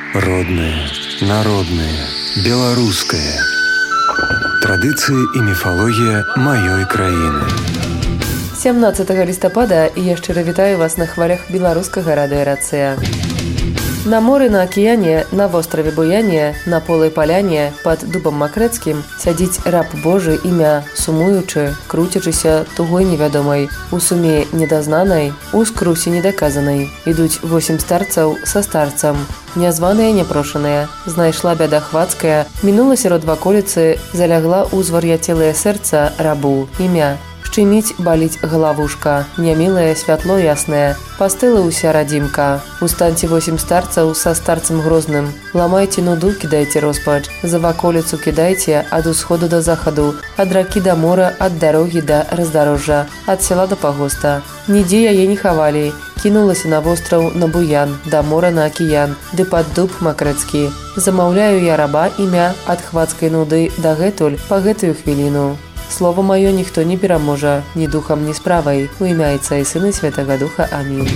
Родное, народное, беларускае. Традыцыі і міфалогія маёй краіны. 17 лістапада я шчыра вітаю вас на хвалях беларускага радыёрацыя. На моры, на акіяне, на востраве Буяне, на полай паляне, пад дубам макрэцкім сядзіць раб Божы імя, сумуючы, круцячыся тугой невядомай, у суме недазнанай, у скрусе недаказанай. Ідуць 8 старцаў са старцам. Нязваныя, няпрошаныя. Знайшла бяда хвацкая, мінула сярод ваколіцы, залягла ў звар'яцелае сэрца рабу імя. Шчыміць, баліць галавушка, нямілае святло яснае, пастыла ўся радзімка. Устаньце 8 старцаў са старцам грозным, ламайце нуду, кідайце роспач, за ваколіцу кідайце ад усходу да захаду, ад ракі да мора, ад дарогі да раздарожжа, ад села да пагоста. Нідзе яе не хавалі, кінулася на востраў, на Буян, да мора, на акіян, ды пад дуб макрэцкі. Замаўляю я раба імя ад хвацкай нуды дагэтуль па гэтую хвіліну. Слово маё ніхто не пераможа, ні духам, ні справай. У імя Отца і Сына Святага Духа. Амінь.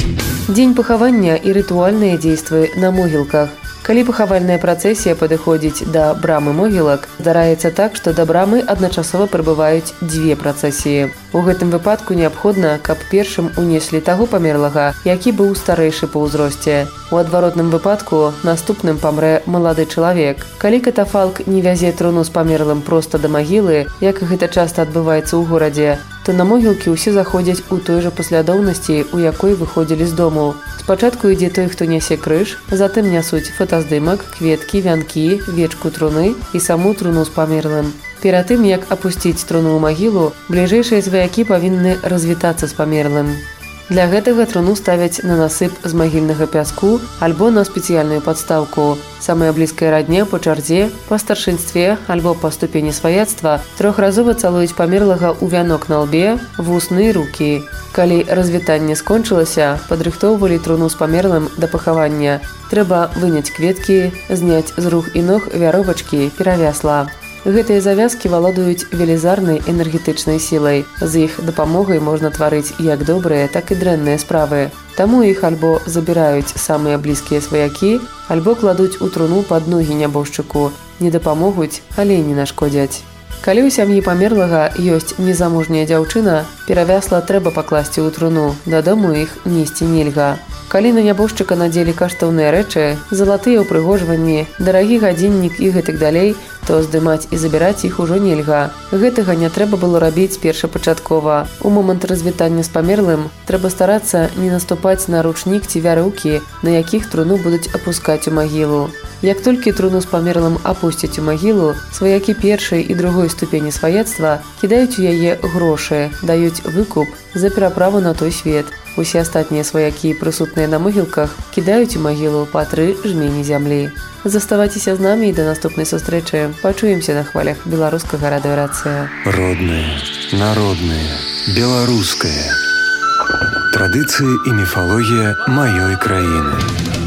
Дзень пахавання і рытуальныя дзействы на могілках. Калі пахавальная працэсія падыходзіць да брамы могілак, здараецца так, што да брамы адначасова прыбываюць 2 працэсіі. У гэтым выпадку неабходна, каб першым унеслі таго памерлага, які быў старэйшы па ўзросце. У адваротным выпадку наступным памрэ малады чалавек. Калі катафалк не вязе труну з памерлым проста да магілы, як гэта часта адбываецца ў горадзе, то на могілкі ўсе заходзяць у той жа паслядоўнасці, у якой выходзілі з дому. Спачатку ідзе той, хто нясе крыж, затым нясуць фотаздымак, кветкі, вянкі, вечку труны і саму труну з памерлым. Перад тым, як апусціць труну ў магілу, бліжэйшыя сваякі павінны развітацца з памерлым. Для гэтага труну ставяць на насып з магільнага пяску альбо на спецыяльную падстаўку. Самая блізкая радня па чарзе, па старшынстве альбо па ступені сваяцтва трохразова цалуюць памерлага ў вянок на лбе, вусны, рукі. Калі развітанне скончылася, падрыхтоўвалі труну з памерлым да пахавання. Трэба выняць кветкі, зняць з рук і ног вяровачкі, перавясла. Гэтыя завязкі валодаюць велізарнай энергетычнай сілай. З іх дапамогай можна тварыць як добрыя, так і дрэнныя справы. Таму іх альбо забіраюць самыя блізкія сваякі, альбо кладуць у труну пад ногі нябожчыку. Не дапамогуць, але не нашкодзяць. Калі ў сям'і памерлага ёсць незамужняя дзяўчына, перавясла трэба пакласці ў труну, дадому іх несці нельга. Калі на нябожчыка надзелі каштоўныя рэчы, залатыя ўпрыгожванні, дарагі гадзіннік і гэтак далей, то здымаць і забіраць іх ужо нельга. Гэтага не трэба было рабіць першапачаткова. У момант развітання з памерлым трэба старацца не наступаць на ручнік ці вяроўкі, на якіх труну будуць апускаць у магілу. Як толькі труну з памерлым апусцяць у магілу, сваякі першай і другой ступені сваяцтва кідаюць у яе грошы, даюць выкуп за пераправу на той свет. Усе астатнія сваякі, прысутныя на могілках, кідаюць у магілу па 3 жмені зямлі. Заставайцеся з намі і да наступнай сустрэчы. Пачуемся на хвалях беларускага радыёрацыя. Родное, народное, беларускае. Традыцыі і міфалогія маёй краіны.